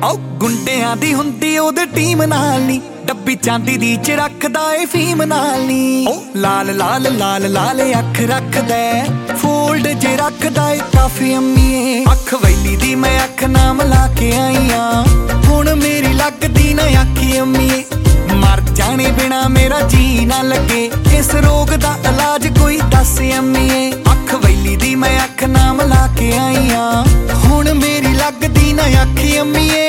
ਆਓ ਗੁੰਡਿਆਂ ਦੀ ਹੁੰਦੀ ਉਹਦੇ ਟੀਮ ਨਾਲ ਨੀ, ਡੱਬੀ ਚਾਂਦੀ ਦੀ ਚ ਰੱਖਦਾ ਏ ਫੀਮ ਨਾਲ ਨੀ। ਲਾਲ ਲਾਲ ਲਾਲ ਲਾਲ ਅੱਖ ਰੱਖਦਾ, ਫੋਲਡ ਜੇ ਰੱਖਦਾ ਏ ਕਾਫੀ ਅੰਮੀਏ। ਅੱਖ ਵੈਲੀ ਦੀ ਮੈਂ ਅੱਖ ਨਾਮ ਲਾ ਕੇ ਆਈ ਆਂ, ਹੁਣ ਮੇਰੀ ਲੱਗਦੀ ਨਾ ਅੱਖੀ ਅੰਮੀਏ। ਮਰ ਜਾਣੇ ਬਿਨਾ ਮੇਰਾ ਜੀ ਨਾ ਲੱਗੇ, ਇਸ ਰੋਗ ਦਾ ਇਲਾਜ ਕੋਈ ਦੱਸ ਅੰਮੀਏ। ਅੱਖ ਵੈਲੀ ਦੀ ਮੈਂ ਅੱਖ ਨਾਮ ਲਾ ਕੇ ਆਈ ਆਂ, ਹੁਣ ਮੇਰੀ ਲੱਗਦੀ ਨਾ ਅੱਖੀ ਅੰਮੀਏ।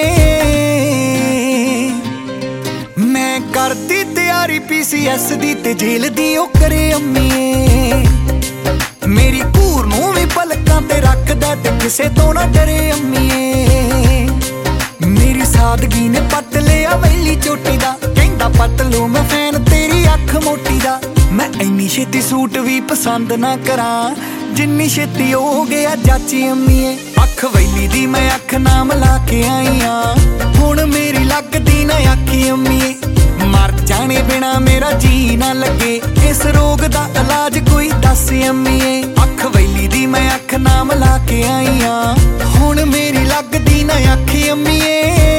ਮੈਂ ਕਰਦੀ ਤਿਆਰੀ PCS ਦੀ ਤੇ ਜੇਲ੍ਹ ਦੀ ਉਹ ਕਰੇ ਅੰਮੀਏ। ਮੇਰੀ ਘੂਰ ਨੂੰ ਵੀ ਪਲਕਾਂ ਤੇ ਰੱਖਦਾ ਤੇ ਕਿਸੇ ਤੋਂ ਨਾ ਡਰੇ ਅੰਮੀਏ। ਮੇਰੀ ਸਾਦਗੀ ਨੇ ਪੱਟ ਲਿਆ ਵੈਲੀ ਚੋਟੀ ਦਾ, ਕਹਿੰਦਾ ਪੱਟ ਲੂ ਮੈਂ ਫੈਨ ਤੇਰੀ ਅੱਖ ਮੋਟੀ ਦਾ। ਮੈਂ ਇੰਨੀ ਛੇਤੀ ਸੂਟ ਵੀ ਪਸੰਦ ਨਾ ਕਰਾਂ, ਜਿੰਨੀ ਛੇਤੀ ਹੋ ਗਿਆ ਚਾਚੀ ਅੰਮੀਏ। ਅੱਖ ਵੈਲੀ ਦੀ ਮੈਂ ਅੱਖ ਨਾਮ ਲਾ ਕੇ ਆਈ ਆਂ, ਹੁਣ ਮੇਰੀ ਲੱਗਦੀ ਨਾ ਅੱਖੀ ਅੰਮੀਏ। ਮਰ ਜਾਣੇ ਬਿਨਾ ਮੇਰਾ ਜੀ ਨਾ ਲੱਗੇ, ਇਸ ਰੋਗ ਦਾ ਇਲਾਜ ਕੋਈ ਦੱਸ ਅੰਮੀਏ। ਅੱਖ ਵੈਲੀ ਦੀ ਮੈਂ ਅੱਖ ਨਾਮ ਲਾ ਕੇ ਆਈ ਆਂ, ਹੁਣ ਮੇਰੀ ਲੱਗਦੀ ਨਾ ਅੱਖੀ ਅੰਮੀਏ।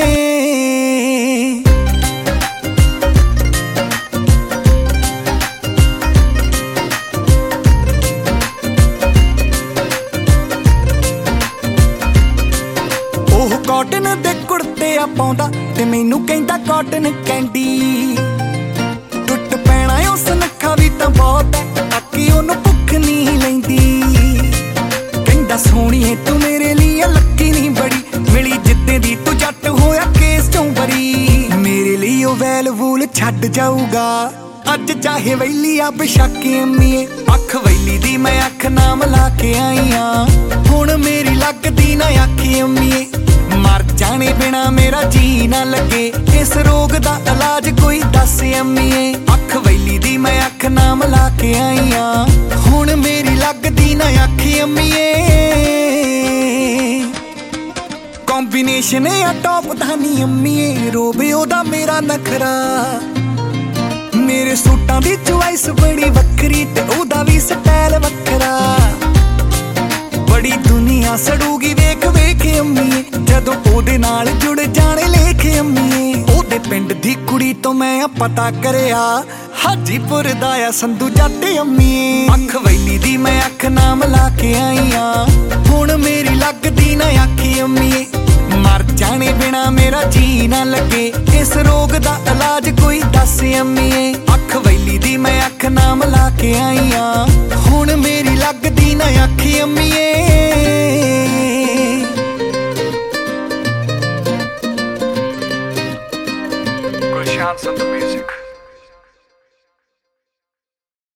ਕਾਟਨ ਦੇ ਕੁੜਤੇ ਆ ਪਾਉਂਦਾ ਤੇ ਮੈਨੂੰ ਕਹਿੰਦਾ ਕਾਟਨ ਕੈਂਡੀ। ਟੁੱਟ ਪੈਣਾ ਉਸ ਨੱਖਾ ਵੀ ਤਾਂ ਬਹੁਤ ਐ, ਆਕੀ ਉਹਨੂੰ ਭੁੱਖ ਨਹੀਂ ਲੈਂਦੀ। ਕਹਿੰਦਾ ਸੋਹਣੀਏ ਤੂੰ ਮੇਰੇ ਲਈ ਲੱਕੀ ਨਹੀਂ ਬੜੀ, ਮਿਲੀ ਜਿੱਦੇ ਦੀ ਤੂੰ ਜੱਟ ਹੋਇਆ ਕੇਸ ਚੋਂ ਬਰੀ। ਮੇਰੇ ਲਈ ਉਹ ਵੈਲ ਵੂਲ ਛੱਡ ਜਾਊਗਾ, ਅੱਜ ਚਾਹੇ ਵੈਲੀ ਆ ਬੇਸ਼ੱਕ ਅੰਮੀਏ। ਅੱਖ ਵੈਲੀ ਦੀ ਮੈਂ ਅੱਖ ਨਾਮ ਲਾ ਕੇ ਆਈ ਆਂ, ਹੁਣ ਮੇਰੀ ਲੱਗਦੀ ਨਾ ਅੱਖੀ ਅੰਮੀਏ। ਮਰ ਜਾਣੇ ਬਿਨਾ ਮੇਰਾ ਜੀ ਨਾ ਲੱਗੇ, ਇਸ ਰੋਗ ਦਾ ਇਲਾਜ ਕੋਈ ਦੱਸ ਅੰਮੀਏ। ਅੱਖ ਵੈਲੀ ਦੀ ਮੈਂ ਅੱਖ ਨਾਮ ਲਾ ਕੇ ਆਈ ਆਂ, ਹੁਣ ਮੇਰੀ ਲੱਗਦੀ ਨਾ ਅੱਖੀ ਅੰਮੀਏ। ਕੰਬੀਨੇਸ਼ਨ ਆ ਟੌਪ ਦਾ ਨੀ ਅੰਮੀਏ, ਰੋਵੇ ਉਹਦਾ ਮੇਰਾ ਨਖਰਾ। ਮੇਰੇ ਸੂਟਾਂ ਦੀ ਚੁਆਇਸ ਬੜੀ ਵੱਖਰੀ ਤੇ ਉਹਦਾ ਵੀ ਸਟਾਈਲ ਵੱਖਰਾ। ਬੜੀ ਦੁਨੀਆ ਸੜੂਗੀ ਵੇਖ ਵੇਖ ਅੰਮੀਏ, ਜਦੋਂ ਉਹਦੇ ਨਾਲ ਜੁੜ ਜਾਣੇ ਲੇਖ ਅੰਮੀਏ। ਉਹਦੇ ਪਿੰਡ ਦੀ ਕੁੜੀ ਤੋਂ ਮੈਂ ਪਤਾ ਕਰਿਆ, ਹਾਜੀਪੁਰ ਦਾ ਆ ਸੰਧੂ ਜੱਟ ਅੰਮੀਏ। ਅੱਖ ਵੈਲੀ ਦੀ ਮੈਂ ਅੱਖ ਨਾਮ ਲਾ ਕੇ ਆਈ ਆਂ, ਹੁਣ ਮੇਰੀ ਲੱਗਦੀ ਨਾ ਅੱਖੀ ਅੰਮੀਏ। ਮਰ ਜਾਣੇ ਬਿਨਾ ਮੇਰਾ ਜੀ ਨਾ ਲੱਗੇ, ਇਸ ਰੋਗ ਦਾ ਇਲਾਜ ਕੋਈ ਦੱਸ ਅੰਮੀਏ। ਅੱਖ ਵੈਲੀ ਦੀ ਮੈਂ ਅੱਖ ਨਾਮ ਲਾ ਕੇ ਆਈ ਆਂ, ਹੁਣ ਮੇਰੀ ਲੱਗਦੀ ਨਾ ਅੱਖੀ ਅੰਮੀਏ। Chance on the music.